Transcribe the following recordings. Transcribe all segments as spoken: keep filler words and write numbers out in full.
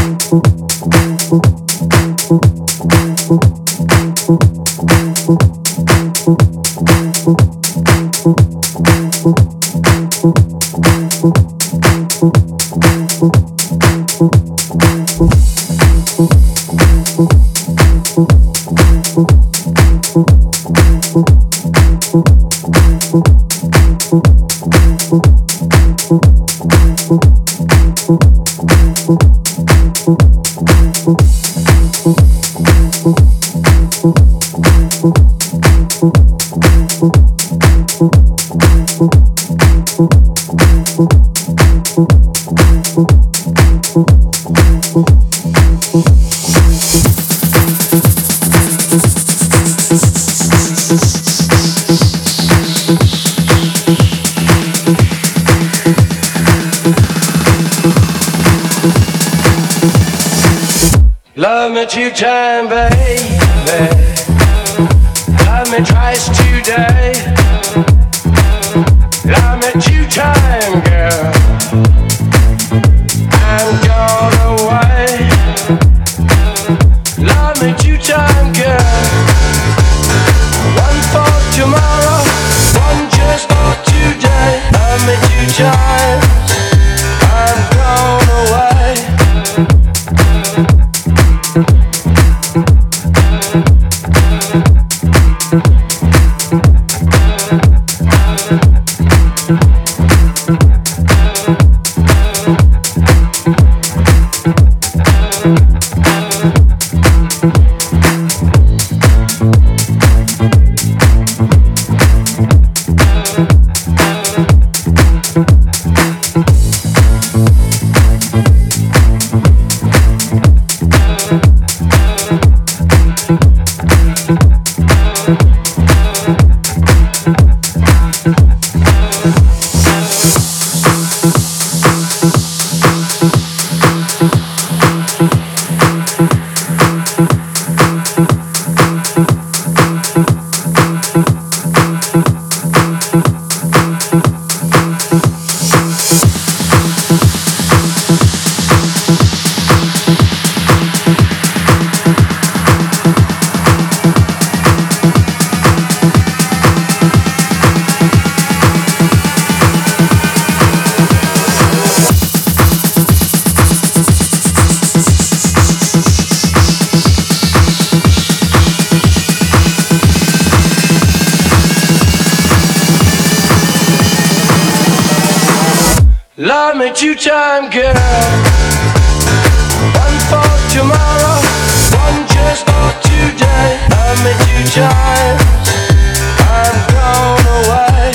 Love me two time, baby. Love me twice today. Love me two time, girl. I'm gone away. Love me two time, girl. One for tomorrow, one just for today. Love me two times. I'm gone away. Love me two-time girl. One for tomorrow, one just for today. Love me two times, I'm gone away.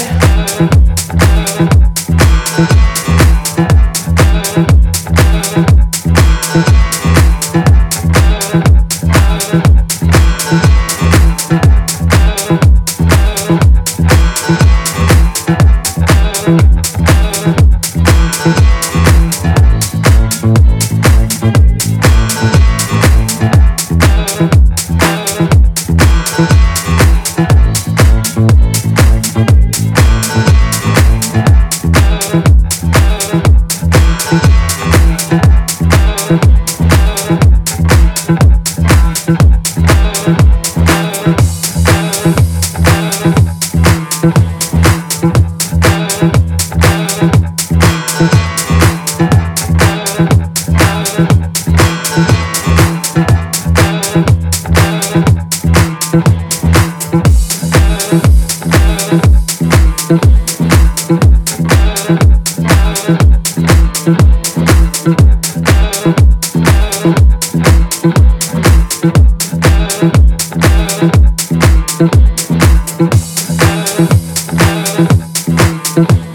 Thank you.